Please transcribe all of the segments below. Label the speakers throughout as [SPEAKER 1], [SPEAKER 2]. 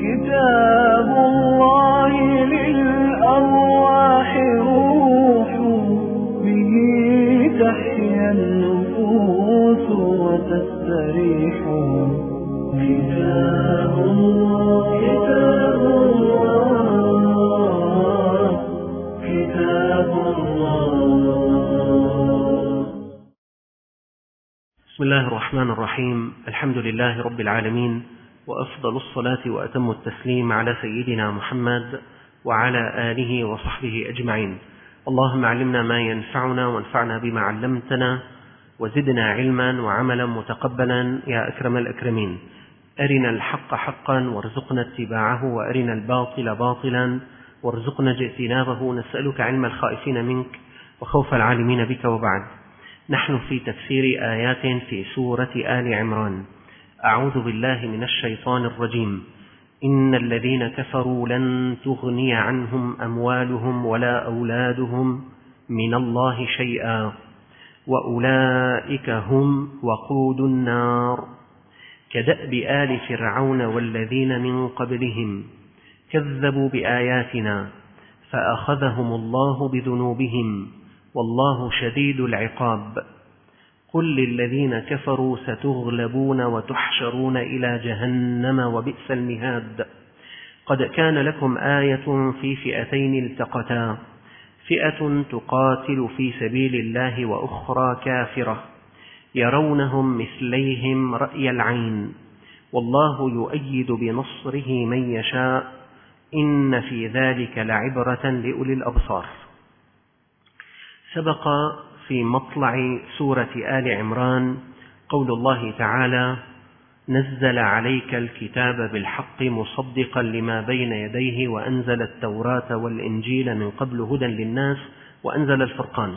[SPEAKER 1] كتاب الله للأرواح روح، به تحيا النفوس وتستريح. كتاب الله كتاب الله كتاب الله.
[SPEAKER 2] بسم الله الرحمن الرحيم. الحمد لله رب العالمين، وأفضل الصلاة وأتم التسليم على سيدنا محمد وعلى آله وصحبه أجمعين. اللهم علمنا ما ينفعنا وانفعنا بما علمتنا، وزدنا علما وعملا متقبلا يا أكرم الأكرمين. أرنا الحق حقا وارزقنا اتباعه، وأرنا الباطل باطلا وارزقنا اجتنابه. نسألك علم الخائفين منك وخوف العالمين بك. وبعد، نحن في تفسير آيات في سورة آل عمران. أعوذ بالله من الشيطان الرجيم. إن الذين كفروا لن تغني عنهم أموالهم ولا أولادهم من الله شيئا وأولئك هم وقود النار. كدأب آل فرعون والذين من قبلهم كذبوا بآياتنا فأخذهم الله بذنوبهم والله شديد العقاب. قل للذين كفروا ستغلبون وتحشرون إلى جهنم وبئس المهاد. قد كان لكم آية في فئتين التقتا، فئة تقاتل في سبيل الله وأخرى كافرة، يرونهم مثليهم رأي العين، والله يؤيد بنصره من يشاء، إن في ذلك لعبرة لأولي الأبصار. سبق في مطلع سورة آل عمران قول الله تعالى: نزل عليك الكتاب بالحق مصدقا لما بين يديه وأنزل التوراة والإنجيل من قبل هدى للناس وأنزل الفرقان.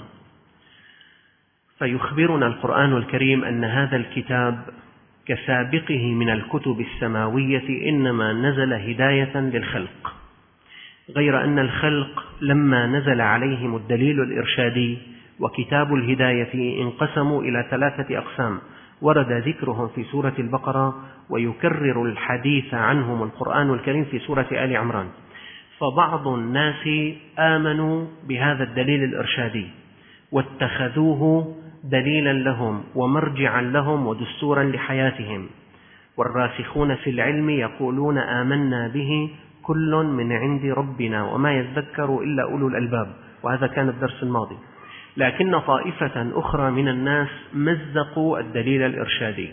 [SPEAKER 2] فيخبرنا القرآن الكريم أن هذا الكتاب كسابقه من الكتب السماوية إنما نزل هداية للخلق، غير أن الخلق لما نزل عليهم الدليل الإرشادي وكتاب الهداية انقسموا إلى 3 أقسام، ورد ذكرهم في سورة البقرة، ويكرر الحديث عنهم القرآن الكريم في سورة آل عمران. فبعض الناس آمنوا بهذا الدليل الإرشادي واتخذوه دليلا لهم ومرجعا لهم ودستورا لحياتهم، والراسخون في العلم يقولون آمنا به كل من عند ربنا وما يذكر إلا أولو الألباب، وهذا كان الدرس الماضي. لكن طائفة أخرى من الناس مزقوا الدليل الإرشادي،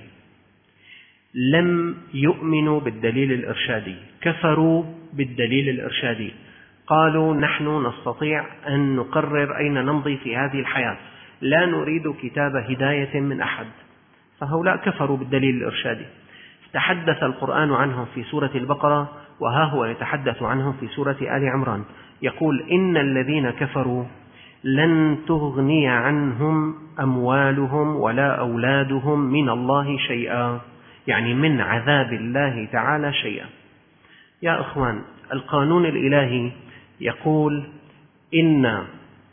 [SPEAKER 2] لم يؤمنوا بالدليل الإرشادي، كفروا بالدليل الإرشادي، قالوا نحن نستطيع أن نقرر أين نمضي في هذه الحياة، لا نريد كتاب هداية من أحد. فهؤلاء كفروا بالدليل الإرشادي. تحدث القرآن عنهم في سورة البقرة، وها هو يتحدث عنهم في سورة آل عمران، يقول: إن الذين كفروا لن تغني عنهم أموالهم ولا أولادهم من الله شيئا، يعني من عذاب الله تعالى شيئا. يا أخوان، القانون الإلهي يقول إن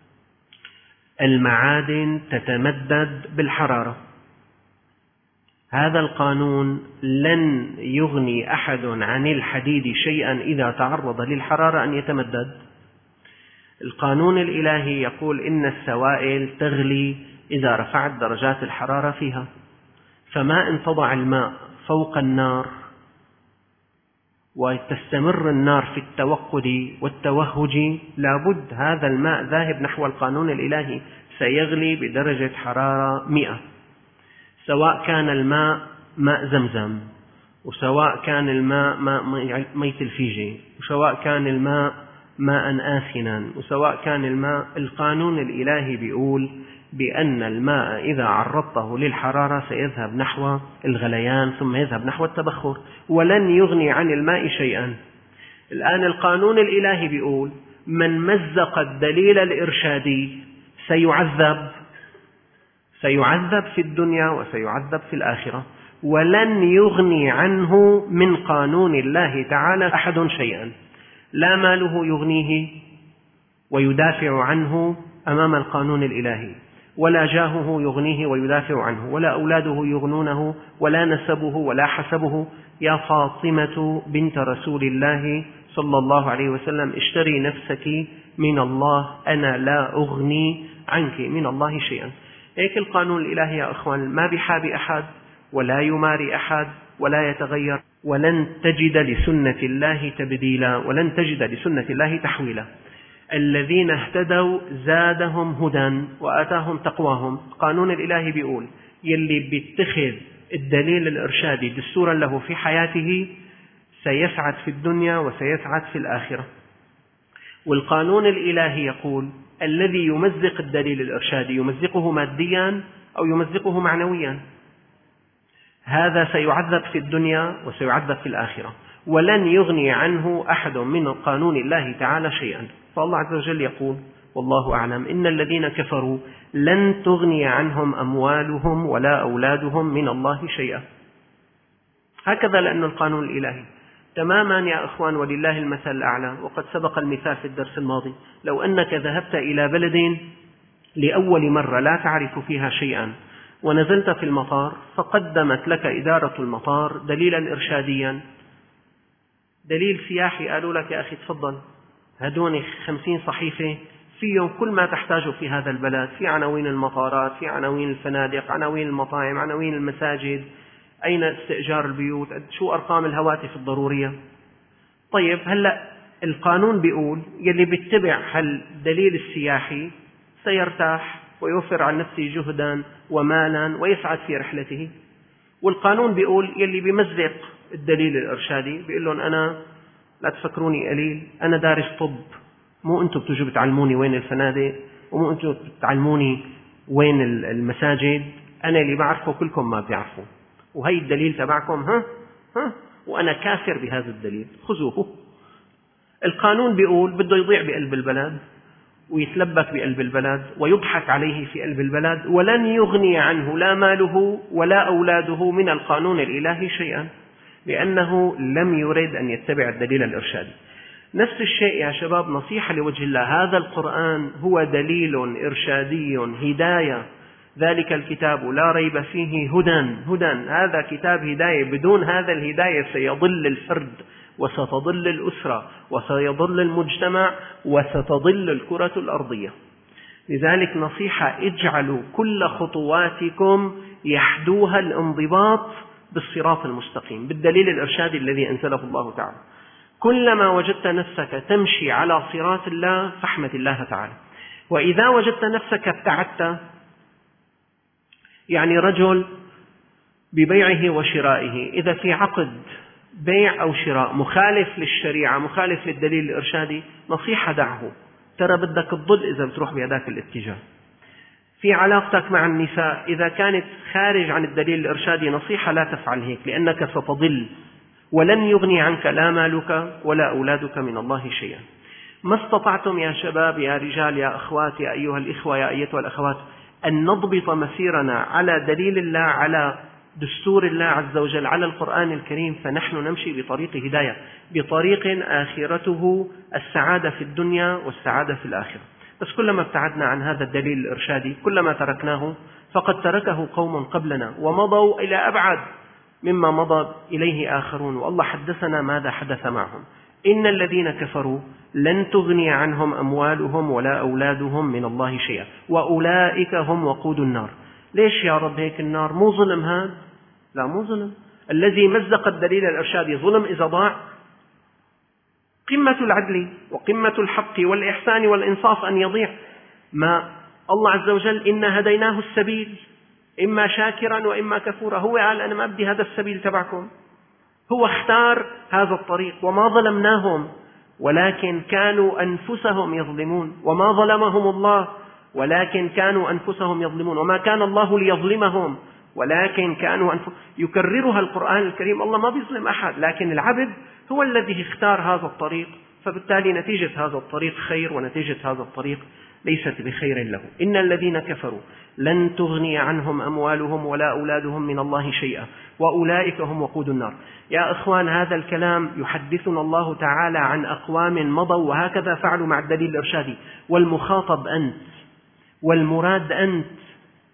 [SPEAKER 2] المعادن تتمدد بالحرارة. هذا القانون لن يغني أحد عن الحديد شيئا إذا تعرض للحرارة أن يتمدد. القانون الإلهي يقول إن السوائل تغلي إذا رفعت درجات الحرارة فيها، فما إن تضع الماء فوق النار وتستمر النار في التوقد والتوهج، لابد هذا الماء ذاهب نحو القانون الإلهي سيغلي بدرجة حرارة 100، سواء كان الماء ماء زمزم، وسواء كان الماء ماء ميت الفيجي، وسواء كان الماء ماء آسنا، وسواء كان الماء. القانون الإلهي بيقول بأن الماء إذا عرضته للحرارة سيذهب نحو الغليان ثم يذهب نحو التبخر، ولن يغني عن الماء شيئا. الآن القانون الإلهي بيقول من مزق الدليل الإرشادي سيعذب في الدنيا وسيعذب في الآخرة، ولن يغني عنه من قانون الله تعالى أحد شيئا. لا ماله يغنيه ويدافع عنه أمام القانون الإلهي، ولا جاهه يغنيه ويدافع عنه، ولا أولاده يغنونه، ولا نسبه ولا حسبه. يا فاطمة بنت رسول الله صلى الله عليه وسلم اشتري نفسك من الله، أنا لا أغني عنك من الله شيئا. هيك القانون الإلهي يا أخوان ما بحاب أحد ولا يماري أحد ولا يتغير، ولن تجد لسنة الله تبديلا ولن تجد لسنة الله تحويلا. الذين اهتدوا زادهم هدى وآتاهم تقواهم. قانون الإلهي بيقول يلي بيتخذ الدليل الإرشادي دستورا له في حياته سيسعد في الدنيا وسيسعد في الآخرة. والقانون الإلهي يقول الذي يمزق الدليل الإرشادي يمزقه ماديا أو يمزقه معنويا، هذا سيعذب في الدنيا وسيعذب في الآخرة، ولن يغني عنه أحد من قانون الله تعالى شيئا. فالله عز وجل يقول والله أعلم إن الذين كفروا لن تغني عنهم أموالهم ولا أولادهم من الله شيئا. هكذا لأن القانون الإلهي تماما يا أخوان ولله المثل الأعلى. وقد سبق المثال في الدرس الماضي، لو أنك ذهبت إلى بلد لأول مرة لا تعرف فيها شيئا ونزلت في المطار فقدمت لك إدارة المطار دليلا إرشاديا، دليل سياحي، قالوا لك يا أخي تفضل هدوني 50 صحيفة فيهم كل ما تحتاجه في هذا البلد، في عناوين المطارات، في عناوين الفنادق، عناوين المطاعم، عناوين المساجد، أين استئجار البيوت، شو أرقام الهواتف الضرورية. طيب هلأ القانون بيقول يلي بيتبع هالدليل السياحي سيرتاح ويوفر عن نفسه جهدا ومالا ويسعد في رحلته. والقانون بيقول يلي بيمزق الدليل الإرشادي بيقول لهم أنا لا تفكروني قليل، أنا دارس طب، مو أنتم بتجوا بتعلموني وين الفنادق ومو أنتم بتعلموني وين المساجد، أنا اللي بعرفه كلكم ما بيعرفوا، وهي الدليل تبعكم وأنا كافر بهذا الدليل، خذوه. القانون بيقول بده يضيع بقلب البلد ويتلبك بقلب البلد ويضحك عليه في قلب البلد، ولن يغني عنه لا ماله ولا أولاده من القانون الإلهي شيئا، لأنه لم يرد أن يتبع الدليل الإرشادي. نفس الشيء يا شباب، نصيحة لوجه الله، هذا القرآن هو دليل إرشادي هداية، ذلك الكتاب لا ريب فيه هدى، هذا كتاب هداية، بدون هذا الهداية سيضل الفرد وستضل الأسرة وسيضل المجتمع وستضل الكرة الأرضية. لذلك نصيحة، اجعلوا كل خطواتكم يحدوها الانضباط بالصراط المستقيم، بالدليل الإرشادي الذي أنزله الله تعالى. كلما وجدت نفسك تمشي على صراط الله فاحمد الله تعالى. وإذا وجدت نفسك ابتعدت، يعني رجل ببيعه وشرائه إذا في عقد بيع أو شراء مخالف للشريعة مخالف للدليل الإرشادي، نصيحة دعه، ترى بدك تضل إذا بتروح بهذاك الاتجاه. في علاقتك مع النساء إذا كانت خارج عن الدليل الإرشادي، نصيحة لا تفعل هيك، لأنك ستضل ولن يغني عنك لا مالك ولا أولادك من الله شيئا. ما استطعتم يا شباب يا رجال يا أخوات يا أيها الإخوة يا أيتها الأخوات أن نضبط مسيرنا على دليل الله، على دستور الله عز وجل، على القرآن الكريم، فنحن نمشي بطريق هداية، بطريق آخرته السعادة في الدنيا والسعادة في الآخرة. بس كلما ابتعدنا عن هذا الدليل الإرشادي كلما تركناه، فقد تركه قوم قبلنا ومضوا إلى أبعد مما مضى إليه آخرون. والله حدثنا ماذا حدث معهم، إن الذين كفروا لن تغني عنهم أموالهم ولا أولادهم من الله شيئا وأولئك هم وقود النار. ليش يا رب هيك النار؟ مو ظلم هذا؟ لا مو ظلم. الذي مزق الدليل الإرشادي ظلم إذا ضاع؟ قمة العدل وقمة الحق والإحسان والإنصاف أن يضيع. ما الله عز وجل إنا هديناه السبيل إما شاكرا وإما كفورا، هو قال أنا ما بدي هذا السبيل تبعكم، هو اختار هذا الطريق. وما ظلمناهم ولكن كانوا أنفسهم يظلمون، وما ظلمهم الله ولكن كانوا أنفسهم يظلمون، وما كان الله ليظلمهم ولكن كانوا يكررها القرآن الكريم. الله ما بيظلم أحد، لكن العبد هو الذي اختار هذا الطريق، فبالتالي نتيجة هذا الطريق خير ونتيجة هذا الطريق ليست بخير له. إن الذين كفروا لن تغني عنهم أموالهم ولا أولادهم من الله شيئا وأولئك هم وقود النار. يا إخوان، هذا الكلام يحدثنا الله تعالى عن أقوام مضوا وهكذا فعلوا مع الدليل الإرشادي، والمخاطب أنت والمراد أنت.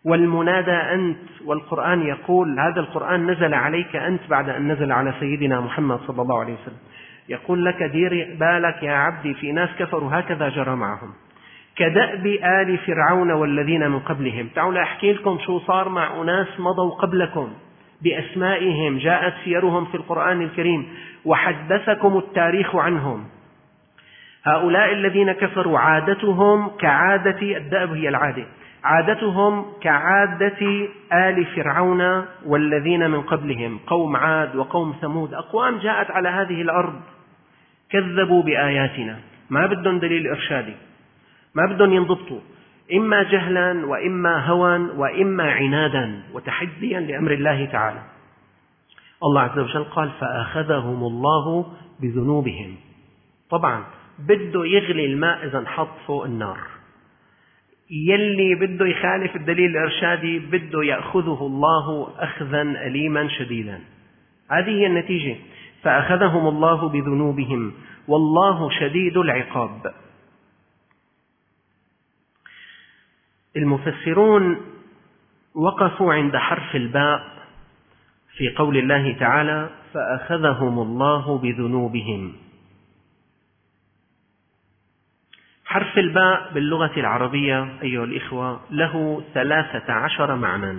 [SPEAKER 2] والمنادى أنت، والقرآن يقول هذا القرآن نزل عليك أنت بعد أن نزل على سيدنا محمد صلى الله عليه وسلم، يقول لك دير بالك يا عبدي في ناس كفروا هكذا جرى معهم كدأب آل فرعون والذين من قبلهم. تعالوا أحكي لكم شو صار مع أناس مضوا قبلكم بأسمائهم، جاءت سيرهم في القرآن الكريم وحدثكم التاريخ عنهم. هؤلاء الذين كفروا عادتهم كعادة الدأب، هي العادة، عادتهم كعادة آل فرعون والذين من قبلهم، قوم عاد وقوم ثمود، أقوام جاءت على هذه الأرض كذبوا بآياتنا، ما بدهم دليل إرشادي، ما بدهم ينضبطوا، إما جهلا وإما هوى وإما عنادا وتحديا لأمر الله تعالى. الله عز وجل قال فأخذهم الله بذنوبهم. طبعا بده يغلي الماء إذا انحط فوق النار، يلي بده يخالف الدليل الإرشادي بده يأخذه الله أخذا أليما شديدا. هذه هي النتيجة، فأخذهم الله بذنوبهم والله شديد العقاب. المفسرون وقفوا عند حرف الباء في قول الله تعالى فأخذهم الله بذنوبهم. حرف الباء باللغة العربية أيها الإخوة له 13 معنى.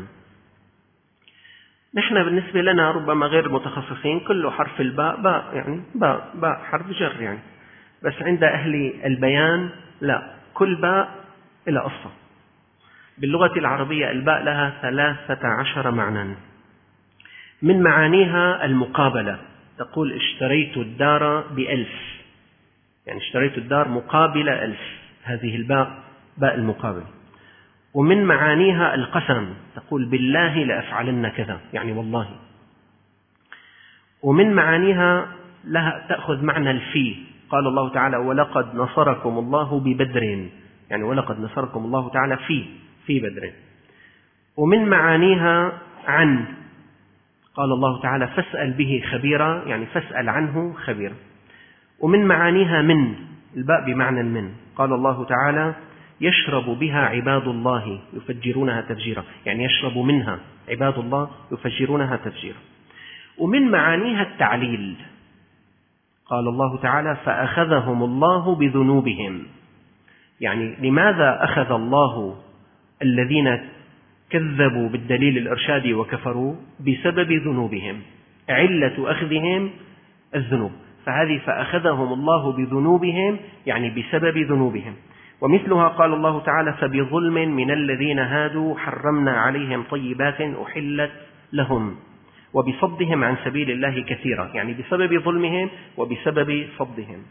[SPEAKER 2] نحن بالنسبة لنا ربما غير متخصصين كله حرف الباء باء، يعني باء حرف جر يعني، بس عند أهل البيان لا، كل باء إلى قصة. باللغة العربية الباء لها 13 معنى. من معانيها المقابلة، تقول اشتريت الدار ب1000، يعني اشتريت الدار مقابل 1000، هذه الباء باء المقابل. ومن معانيها القسم، تقول بالله لأفعلن كذا، يعني والله. ومن معانيها لها تأخذ معنى الفي، قال الله تعالى ولقد نصركم الله ببدر، يعني ولقد نصركم الله تعالى في بدر. ومن معانيها عن، قال الله تعالى فاسأل به خبيرا، يعني فاسأل عنه خبيرا. ومن معانيها من، الباء بمعنى من، قال الله تعالى يشرب بها عباد الله يفجرونها تفجيرا، يعني يشرب منها عباد الله يفجرونها تفجيرا. ومن معانيها التعليل، قال الله تعالى فأخذهم الله بذنوبهم، يعني لماذا أخذ الله الذين كذبوا بالدليل الإرشادي وكفروا؟ بسبب ذنوبهم، علة أخذهم الذنوب، فهذه فأخذهم الله بذنوبهم يعني بسبب ذنوبهم. ومثلها قال الله تعالى فبظلم من الذين هادوا حرمنا عليهم طيبات أحلت لهم وبصدهم عن سبيل الله كثيرا، يعني بسبب ظلمهم وبسبب صدهم.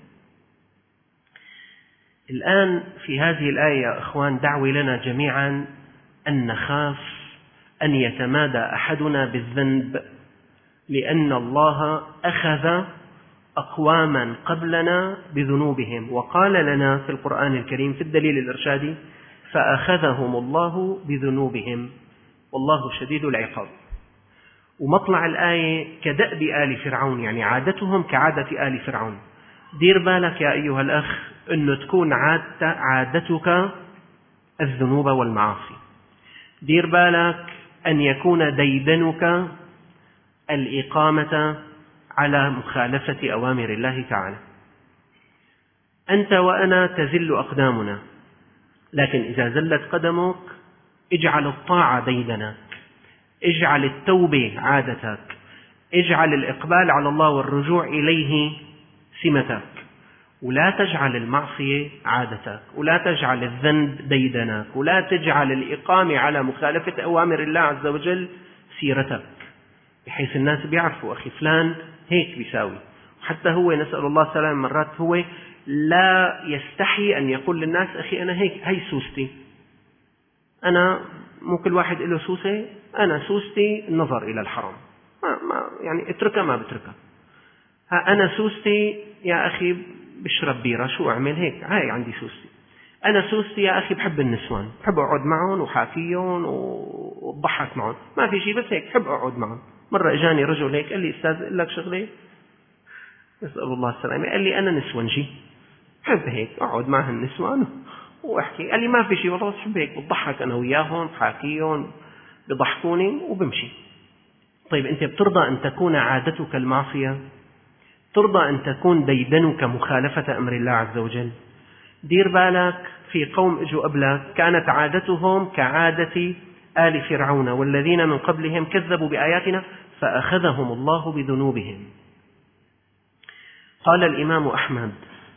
[SPEAKER 2] الآن في هذه الآية يا أخوان دعوة لنا جميعا أن نخاف أن يتمادى أحدنا بالذنب، لأن الله أخذ أقواما قبلنا بذنوبهم، وقال لنا في القرآن الكريم في الدليل الإرشادي فأخذهم الله بذنوبهم والله شديد العقاب. ومطلع الآية كدأب آل فرعون، يعني عادتهم كعادة آل فرعون. دير بالك يا أيها الأخ أنه تكون عادتك الذنوب والمعاصي، دير بالك أن يكون ديدنك الإقامة على مخالفة أوامر الله تعالى. أنت وأنا تزل أقدامنا، لكن إذا زلت قدمك اجعل الطاعة ديدنك، اجعل التوبة عادتك، اجعل الإقبال على الله والرجوع إليه سمتك، ولا تجعل المعصية عادتك، ولا تجعل الذنب ديدنك، ولا تجعل الإقامة على مخالفة أوامر الله عز وجل سيرتك، بحيث الناس بيعرفوا أخي فلان هيك بيساوي. وحتى هو نسأل الله السلامة مرات هو لا يستحي أن يقول للناس أخي أنا هيك، هي سوستي، أنا مو كل واحد له سوسة، أنا سوستي النظر إلى الحرام، ما يعني اتركها ما بتركها. أنا سوستي يا أخي بشرب بيرة، شو أعمل هيك، هاي عندي سوستي. أنا سوستي يا أخي بحب النسوان، بحب أقعد معهم وحاكيهم وضحك معهم، ما في شيء بس هيك بحب أقعد معهم. مرة إجاني رجل هيك قال لي أستاذ أقول لك شغلة، نسأل الله السلامة، قال لي أنا نسوانجي، بحب هيك أقعد مع النسوان واحكي. قال لي ما في شيء، والله بس حب هيك بضحك أنا وياهم، بحاكيهم بضحكوني وبمشي. طيب أنت بترضى أن تكون عادتك المعصية؟ ترضى أن تكون ديدنك مخالفة أمر الله عز وجل؟ دير بالك، في قوم اجوا قبلك كانت عادتهم كعادة آل فرعون والذين من قبلهم كذبوا بآياتنا فأخذهم الله بذنوبهم. قال الإمام أحمد: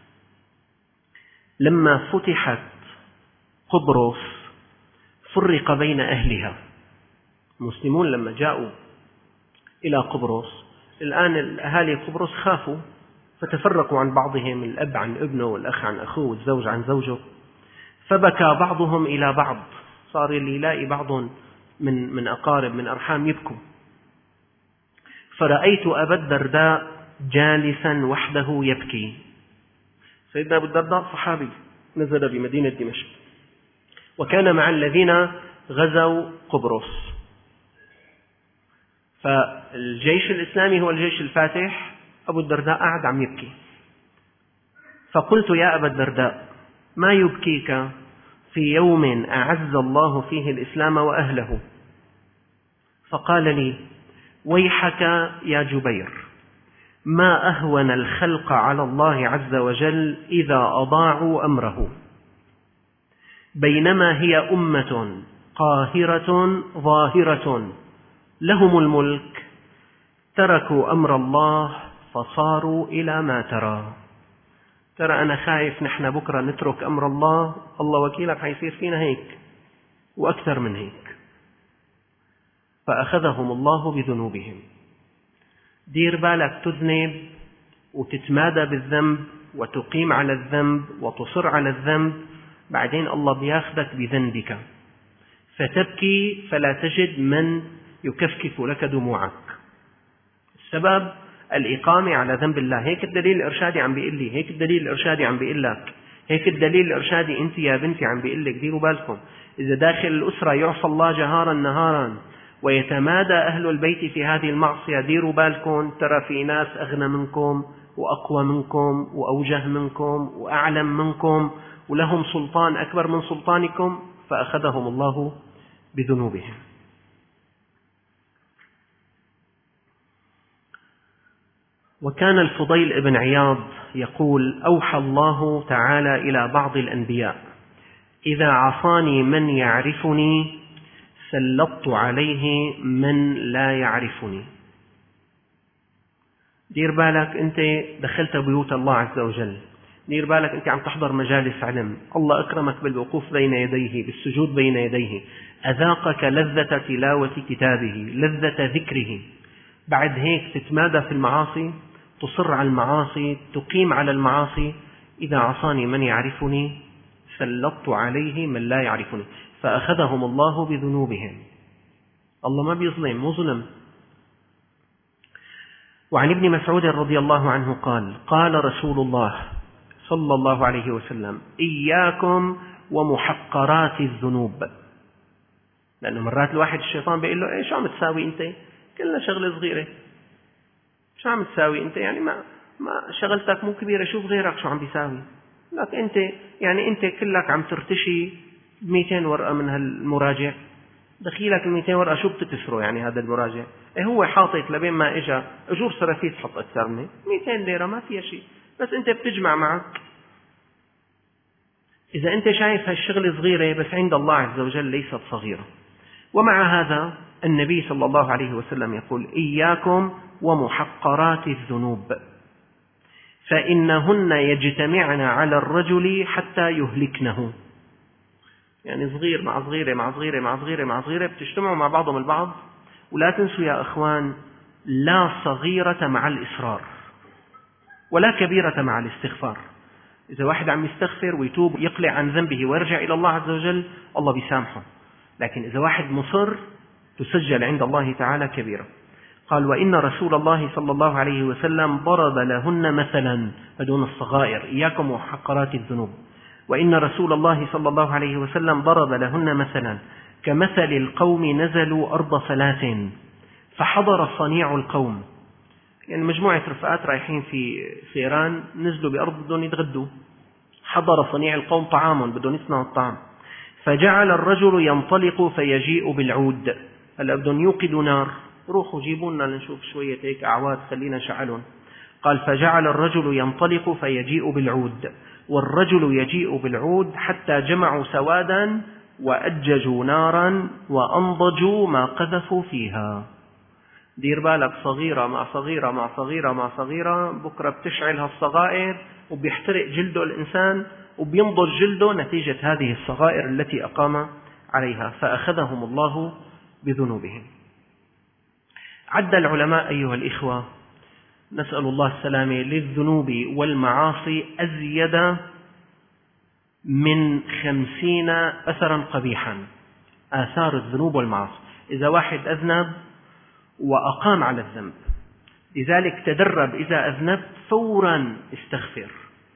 [SPEAKER 2] لما فتحت قبرص فرق بين أهلها. المسلمون لما جاءوا إلى قبرص، الآن الأهالي قبرص خافوا فتفرقوا عن بعضهم، الأب عن ابنه والأخ عن أخوه والزوج عن زوجه، فبكى بعضهم إلى بعض، صار اللي يلاقي بعض من أقارب من أرحام يبكوا. فرأيت أبا الدرداء جالسا وحده يبكي. سيدنا أبو الدرداء صحابي نزل بمدينة دمشق، وكان مع الذين غزوا قبرص. فالجيش الإسلامي هو الجيش الفاتح، أبو الدرداء قاعد عم يبكي. فقلت: يا أبا الدرداء، ما يبكيك في يوم أعز الله فيه الإسلام وأهله؟ فقال لي: ويحك يا جبير، ما أهون الخلق على الله عز وجل إذا أضاعوا أمره، بينما هي أمة قاهرة ظاهرة لهم الملك تركوا أمر الله فصاروا إلى ما ترى. ترى أنا خايف نحن بكرة نترك أمر الله، الله وكيلك حيصير فينا هيك وأكثر من هيك. فأخذهم الله بذنوبهم. دير بالك تذنب وتتمادى بالذنب وتقيم على الذنب وتصر على الذنب، بعدين الله بياخذك بذنبك فتبكي فلا تجد من يكفكف لك دموعك. السبب الإقامة على ذنب الله. هيك الدليل الإرشادي عم بيقول لي، هيك الدليل الإرشادي عم بيقول لك، هيك الدليل الإرشادي أنت يا بنتي عم بيقول لك. ديروا بالكم، إذا داخل الأسرة يعصى الله جهارا نهارا ويتمادى أهل البيت في هذه المعصية، ديروا بالكم، ترى في ناس أغنى منكم وأقوى منكم وأوجه منكم وأعلم منكم ولهم سلطان أكبر من سلطانكم، فأخذهم الله بذنوبهم. وكان الفضيل بن عياض يقول: أوحى الله تعالى إلى بعض الأنبياء: إذا عصاني من يعرفني سلطت عليه من لا يعرفني. دير بالك أنت دخلت بيوت الله عز وجل، دير بالك أنت عم تحضر مجالس علم، الله أكرمك بالوقوف بين يديه، بالسجود بين يديه، أذاقك لذة تلاوة كتابه، لذة ذكره. بعد هيك تتمادى في المعاصي، تصر على المعاصي، تقيم على المعاصي. إذا عصاني من يعرفني سلطت عليه من لا يعرفني، فأخذهم الله بذنوبهم. الله ما بيظلم، مو ظلم. وعن ابن مسعود رضي الله عنه قال: قال رسول الله صلى الله عليه وسلم: إياكم ومحقرات الذنوب. لأنه مرات الواحد الشيطان بيقول له: إيه شو عم تساوي أنت؟ كلنا شغلة صغيرة، شو عم تساوي أنت؟ يعني ما شغلتك مو كبيرة، شوف غيرك شو عم بيساوي. لك أنت يعني أنت كلك عم ترتشي 200 ورقة من هالمراجع، دخيلك 200 ورقة شو بتكسره يعني هذا المراجع؟ إيه هو حاطط لبين ما إجا أجور صرافيس حط أكثر منه 200 ليرة ما فيها شيء، بس أنت بتجمع معك. إذا أنت شايف هالشغلة صغيرة، بس عند الله عز وجل ليست صغيرة. ومع هذا النبي صلى الله عليه وسلم يقول: إياكم ومحقرات الذنوب فإنهن يجتمعن على الرجل حتى يهلكنه. يعني صغير مع صغيرة مع صغيرة مع صغيرة مع صغيرة بتجتمعوا مع بعضهم البعض. ولا تنسوا يا أخوان، لا صغيرة مع الإصرار ولا كبيرة مع الاستغفار. إذا واحد عم يستغفر ويتوب يقلع عن ذنبه ويرجع إلى الله عز وجل، الله بيسامحه. لكن إذا واحد مصر تسجل عند الله تعالى كبيرة. قال: وإن رسول الله صلى الله عليه وسلم ضرب لهن مثلا، بدون الصغائر، إياكم ومحقرات الذنوب. وإن رسول الله صلى الله عليه وسلم ضرب لهن مثلا كمثل القوم نزلوا أرض فلاة فحضر صنيع القوم. يعني مجموعة رفقات رايحين في سيران، نزلوا بأرض بدهم يتغدوا، حضر صنيع القوم طعام، بدهم يصنعوا الطعام، فجعل الرجل ينطلق فيجيء بالعود. هلا بدهم يوقدوا نار، روحوا جيبوا لنا لنشوف شوية هيك أعواد خلينا نشعلهم. قال فجعل الرجل ينطلق فيجيء بالعود، والرجل يجيء بالعود حتى جمعوا سوادا وأججوا نارا وأنضجوا ما قذفوا فيها. دير بالك، صغيرة مع صغيرة مع صغيرة مع صغيرة، بكرة بتشعل هالصغائر وبيحترق جلده الإنسان وبينضج جلده نتيجة هذه الصغائر التي أقام عليها، فأخذهم الله بذنوبهم. عد العلماء أيها الإخوة، نسأل الله السلامة، للذنوب والمعاصي أزيد من 50 أثرا قبيحا. آثار الذنوب والمعاصي، إذا واحد أذنب وأقام على الذنب، لذلك تدرب إذا أذنبت فورا استغفر،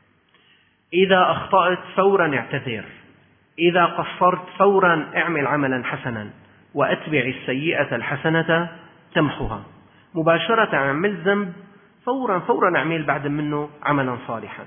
[SPEAKER 2] إذا أخطأت فورا اعتذر، إذا قصرت فورا اعمل عملا حسنا، وأتبع السيئة الحسنة تمحها. مباشرة عمل ذنب فورا اعمل بعد منه عملا صالحا.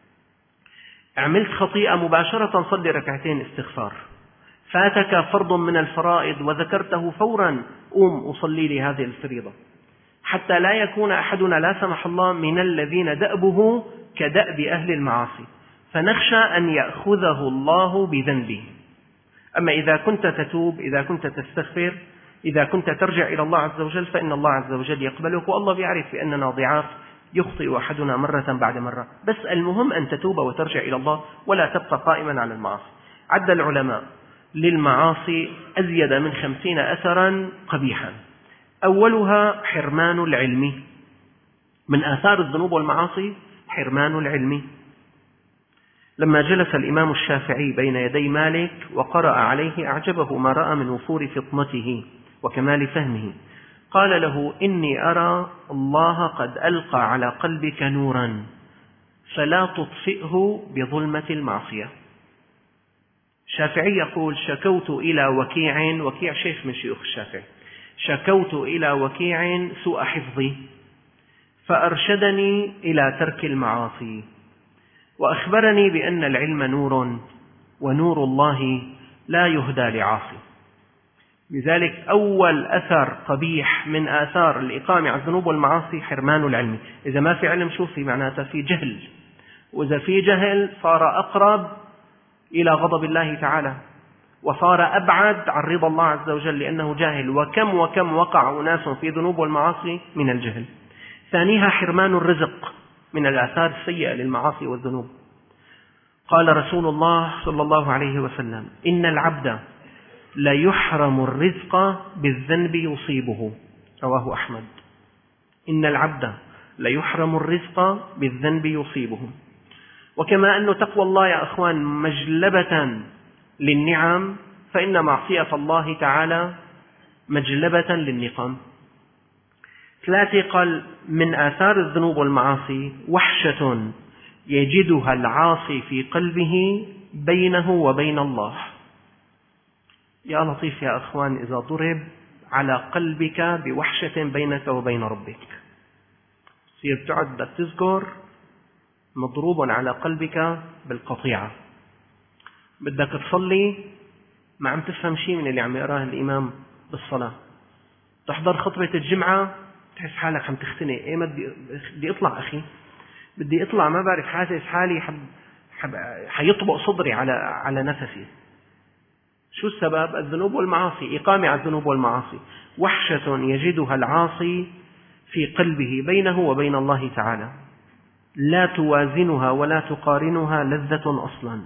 [SPEAKER 2] عملت خطيئة مباشرة صلي ركعتين استغفار. فاتك فرض من الفرائض وذكرته فورا قوم أصلي لي هذه الفريضة، حتى لا يكون أحدنا لا سمح الله من الذين دأبه كدأب أهل المعاصي، فنخشى أن يأخذه الله بذنبه. أما إذا كنت تتوب، إذا كنت تستغفر، إذا كنت ترجع إلى الله عز وجل، فإن الله عز وجل يقبلك، والله بيعرف بأننا ضعاف يخطئ أحدنا مرة بعد مرة، بس المهم أن تتوب وترجع إلى الله ولا تبقى قائما على المعاصي. عد العلماء للمعاصي أزيد من 50 أثرا قبيحا. أولها حرمان العلم. من آثار الذنوب والمعاصي حرمان العلم. لما جلس الإمام الشافعي بين يدي مالك وقرأ عليه أعجبه ما رأى من وفور فطنته وكمال فهمه، قال له إني أرى الله قد ألقى على قلبك نورا فلا تطفئه بظلمة المعصية. الشافعي يقول شكوت إلى وكيع شيخ من شيوخ الشافعي، شكوت إلى وكيع سوء حفظي فأرشدني إلى ترك المعاصي، وأخبرني بأن العلم نور ونور الله لا يهدى لعاصي. لذلك أول أثر قبيح من آثار الإقامة على الذنوب والمعاصي حرمان العلم. إذا ما في علم شو في معناته؟ في جهل، وإذا في جهل صار أقرب إلى غضب الله تعالى وصار أبعد عن رضا الله عز وجل لأنه جاهل. وكم وقع أناس في ذنوب والمعاصي من الجهل. ثانيها حرمان الرزق، من الآثار السيئة للمعاصي والذنوب. قال رسول الله صلى الله عليه وسلم إن العبد لا يحرم الرزق بالذنب يصيبه، رواه أحمد. إن العبد لا يحرم الرزق بالذنب يصيبه. وكما أن تقوى الله يا أخوان مجلبة للنعم، فإن معصية الله تعالى مجلبة للنقم. ثلاثة، قال من آثار الذنوب والمعاصي وحشة يجدها العاصي في قلبه بينه وبين الله. يا لطيف يا أخوان، إذا ضرب على قلبك بوحشة بينك وبين ربك، صير تعد بدك تذكر مضروب على قلبك بالقطيعة، بدك تصلي ما عم تفهم شيء من اللي عم يقراه الإمام بالصلاة، تحضر خطبة الجمعة تحس حالك عم تختنق، إيه بدي أطلع أخي، بدي أطلع، ما بعرف، حاسس حالي حيطبق صدري على نفسي. شو السبب؟ الذنوب والمعاصي، إقامة على الذنوب والمعاصي. وحشة يجدها العاصي في قلبه بينه وبين الله تعالى لا توازنها ولا تقارنها لذة أصلا.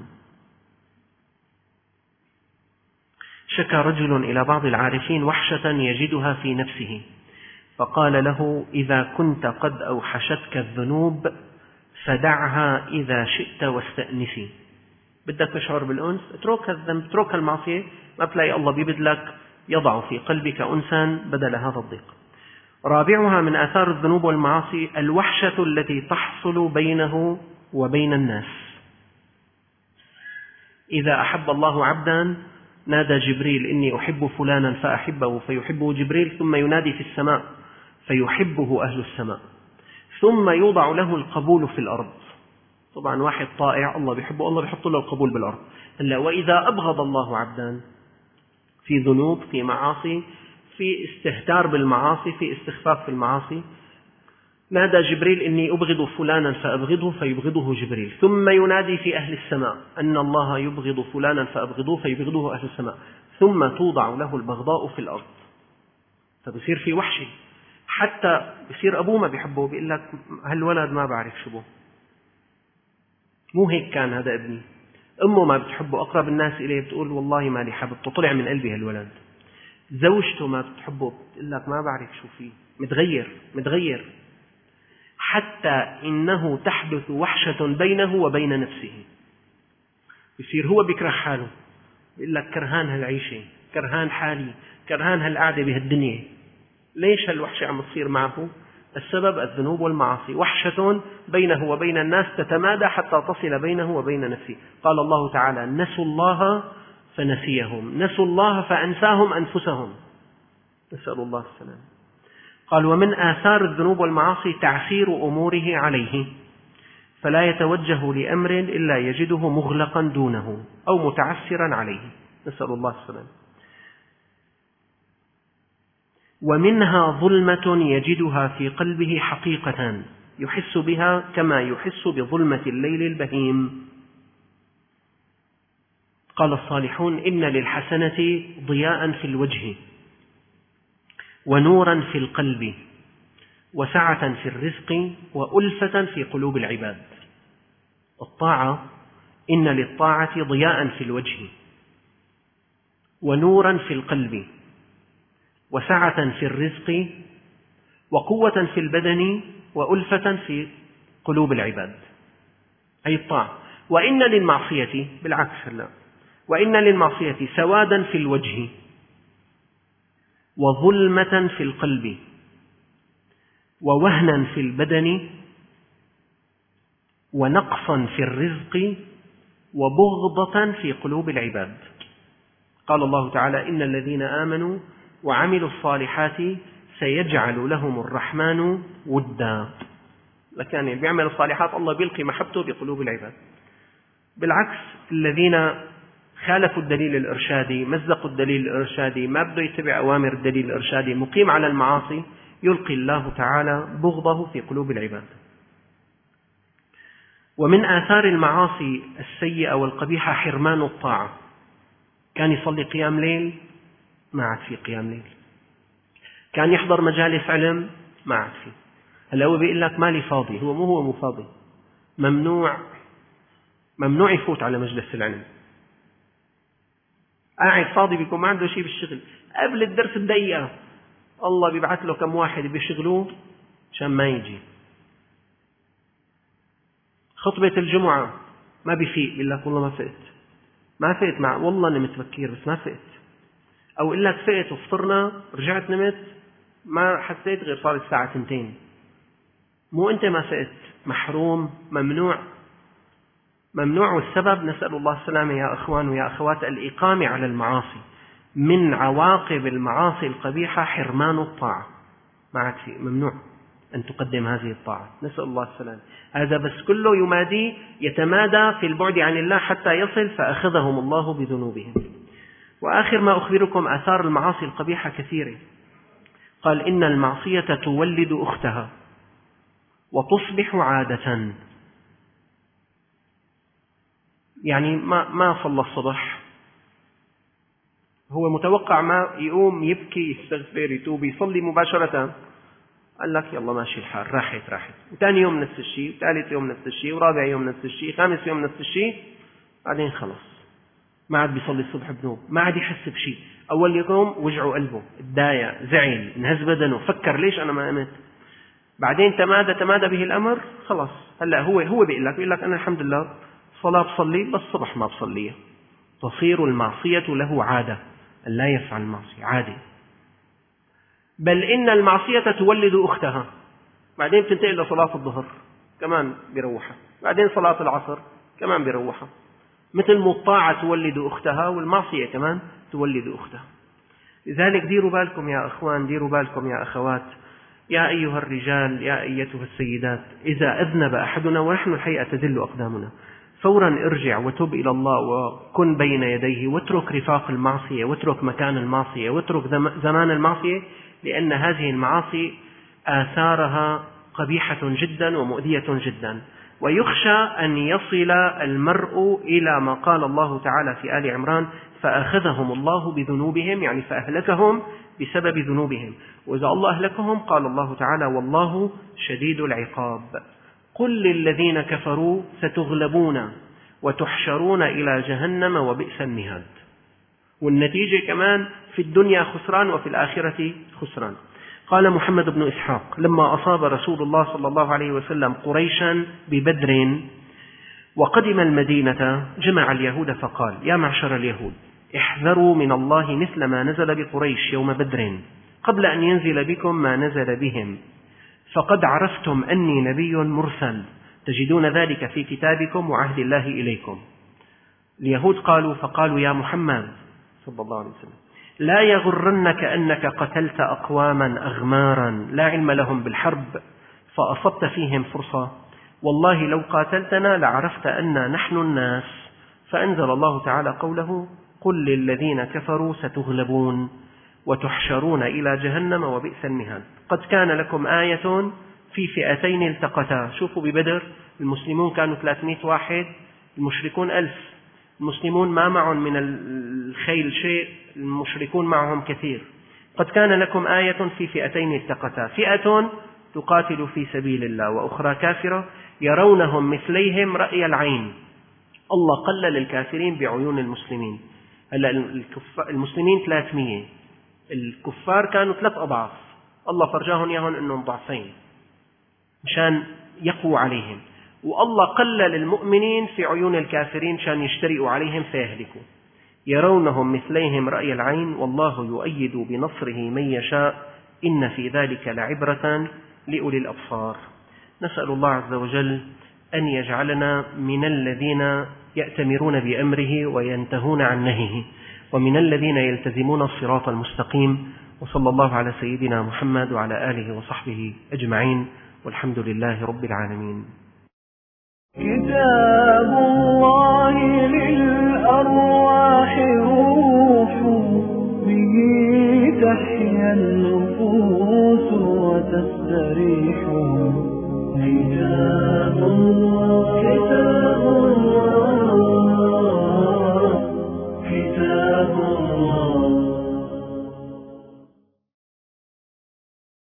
[SPEAKER 2] شكى رجل إلى بعض العارفين وحشة يجدها في نفسه، فقال له إذا كنت قد أوحشتك الذنوب فدعها إذا شئت واستأنسي. بدك تشعر بالأنس، اترك الذنب، اترك المعصية، ما بتلاقي الله بيبدلك يضع في قلبك أنسا بدل هذا الضيق. رابعها من آثار الذنوب والمعاصي الوحشة التي تحصل بينه وبين الناس. إذا أحب الله عبدا نادى جبريل إني أحب فلانا فأحبه فيحبه جبريل، ثم ينادي في السماء فيحبه أهل السماء، ثم يوضع له القبول في الأرض. طبعا واحد طائع الله بيحبه، الله بيحط له القبول بالأرض. هلا وإذا أبغض الله عبدا في ذنوب، في معاصي، في استهتار بالمعاصي، في استخفاف في المعاصي، نادى جبريل إني أبغض فلانا فأبغضه فيبغضه جبريل، ثم ينادي في أهل السماء أن الله يبغض فلانا فأبغضوه فيبغضه أهل السماء، ثم توضع له البغضاء في الأرض. فبصير في وحشي، حتى بصير أبوه ما بيحبه، بيقول لك هالولد ما بعرف شو بو، مو هيك كان هذا ابني. أمه ما بتحبه، أقرب الناس إليه بتقول والله ما لي حبيبته، طلع من قلبي هالولد. زوجته ما بتحبه، بتقول لك ما بعرف شو فيه، متغير. حتى إنه تحدث وحشة بينه وبين نفسه، يصير هو بيكره حاله، يقول لك كرهان هالعيشة، كرهان حالي، كرهان هالقعدة بهالدنيا. ليش هالوحشة عم تصير معه؟ السبب الذنوب والمعاصي، وحشة بينه وبين الناس تتمادى حتى تصل بينه وبين نفسه. قال الله تعالى نسوا الله فنسيهم، نسوا الله فأنساهم أنفسهم، نسأل الله السلامة. قال ومن آثار الذنوب والمعاصي تعسير أموره عليه، فلا يتوجه لأمر إلا يجده مغلقا دونه أو متعسرا عليه، نسأل الله السلامة. ومنها ظلمة يجدها في قلبه حقيقة يحس بها كما يحس بظلمة الليل البهيم. قال الصالحون إن للحسنة ضياء في الوجه ونورا في القلب وسعة في الرزق وألفة في قلوب العباد. الطاعة إن للطاعة ضياء في الوجه ونورا في القلب وسعة في الرزق وقوة في البدن وألفة في قلوب العباد، أي الطاعة. وإن للمعصية بالعكس، وإن للمعصية سوادا في الوجه وظلمة في القلب ووهنا في البدن ونقصا في الرزق وبغضة في قلوب العباد. قال الله تعالى إن الذين آمنوا وعملوا الصالحات سيجعل لهم الرحمن ودا. لكن يعني بيعمل الصالحات الله بيلقي محبته بقلوب العباد. بالعكس الذين خالفوا الدليل الإرشادي، مزقوا الدليل الإرشادي، ما بده يتبع أوامر الدليل الإرشادي، مقيم على المعاصي، يلقي الله تعالى بغضه في قلوب العباد. ومن آثار المعاصي السيئة والقبيحة حرمان الطاعة. كان يصلي قيام ليل، ما عاد في قيام ليل. كان يحضر مجالس علم، ما عاد في. هلا هو بيقول لك مالي فاضي، هو مو فاضي، ممنوع يفوت على مجلس العلم. قاعد فاضي بيكون ما عنده شيء بالشغل، قبل الدرس بدقيقة الله بيبعث له كم واحد بيشغلوه عشان ما يجي. خطبة الجمعة ما بيفيق، بيقول لك والله ما فقت والله نمت بكير بس ما فقت. أو يقول لك فقت وفطرنا رجعت نمت ما حسيت غير صار الساعة 2. مو أنت ما فقت، محروم، ممنوع. والسبب نسأل الله السلامة يا أخوان ويا أخوات الإقامة على المعاصي. من عواقب المعاصي القبيحة حرمان الطاعة، ما عاد في، ممنوع أن تقدم هذه الطاعة، نسأل الله السلامة. هذا بس كله يتمادى في البعد عن الله حتى يصل فأخذهم الله بذنوبهم. وآخر ما أخبركم آثار المعاصي القبيحة كثيرة. قال إن المعصية تولد أختها وتصبح عادة. يعني ما صلى الصبح، هو متوقع ما يقوم يبكي يستغفر يتوب يصلي مباشرة، قال لك يلا ماشي الحال، راحت. وثاني يوم نفس الشيء، وثالث يوم نفس الشيء، ورابع يوم نفس الشيء، خامس يوم نفس الشيء، بعدين خلص ما عاد بيصلي الصبح بنوم، ما عاد يحس بشيء. أول يوم وجعه قلبه، اتضايق، زعل، انهز بدنه، فكر ليش أنا ما قمت. بعدين تمادى به الأمر، خلاص هلا هو بيقول لك أنا الحمد لله صلاة بصلي بس الصبح ما بصليها. تصير المعصية له عادة، لا يفعل المعصية عادة. بل إن المعصية تولد أختها، بعدين بتنتقل لصلاة الظهر كمان بيروحها، بعدين صلاة العصر كمان بيروحها. مثل ما الطاعة تولد أختها والمعصية كمان تولد أختها. لذلك ديروا بالكم يا أخوان، ديروا بالكم يا أخوات، يا أيها الرجال يا أيتها السيدات إذا أذنب أحدنا ونحن الحقيقة تزل أقدامنا فورا ارجع وتب إلى الله وكن بين يديه واترك رفاق المعصية واترك مكان المعصية واترك زمان المعصية، لأن هذه المعاصي آثارها قبيحة جدا ومؤذية جدا، ويخشى أن يصل المرء إلى ما قال الله تعالى في آل عمران فأخذهم الله بذنوبهم، يعني فأهلكهم بسبب ذنوبهم. وإذا الله أهلكهم قال الله تعالى والله شديد العقاب. قل للذين كفروا ستغلبون وتحشرون إلى جهنم وبئس المهاد. والنتيجة كمان في الدنيا خسران وفي الآخرة خسران. قال محمد بن إسحاق لما أصاب رسول الله صلى الله عليه وسلم قريشا ببدر وقدم المدينة جمع اليهود فقال يا معشر اليهود احذروا من الله مثل ما نزل بقريش يوم بدر قبل أن ينزل بكم ما نزل بهم، فقد عرفتم أني نبي مرسل تجدون ذلك في كتابكم وعهد الله إليكم. اليهود فقالوا يا محمد صلى الله عليه وسلم لا يغرنك أنك قتلت أقواما أغمارا لا علم لهم بالحرب فأصبت فيهم فرصة، والله لو قاتلتنا لعرفت أننا نحن الناس. فأنزل الله تعالى قوله قل للذين كفروا ستغلبون وتحشرون إلى جهنم وبئس المهاد. قد كان لكم آية في فئتين التقتا. شوفوا ببدر المسلمون كانوا 300 واحد المشركون 1000. المسلمون ما معهم من الخيل شيء، المشركون معهم كثير. قد كان لكم آية في فئتين التقتا فئة تقاتل في سبيل الله وأخرى كافرة يرونهم مثليهم رأي العين. الله قلل الكافرين بعيون المسلمين. هلا المسلمين 300 الكفار كانوا 3 أضعاف، الله فرجاهم إياهم أنهم ضعفين مشان يقووا عليهم، والله قلل المؤمنين في عيون الكافرين شان يشترئوا عليهم فيهلكوا. يرونهم مثليهم رأي العين والله يؤيد بنصره من يشاء إن في ذلك لعبرة لأولي الأبصار. نسأل الله عز وجل أن يجعلنا من الذين يأتمرون بأمره وينتهون عن نهيه، ومن الذين يلتزمون الصراط المستقيم. وصلى الله على سيدنا محمد وعلى آله وصحبه أجمعين، والحمد لله رب العالمين.
[SPEAKER 1] كتاب الله للأرواح روح، به تحيا النفوس وتستريح. كتاب الله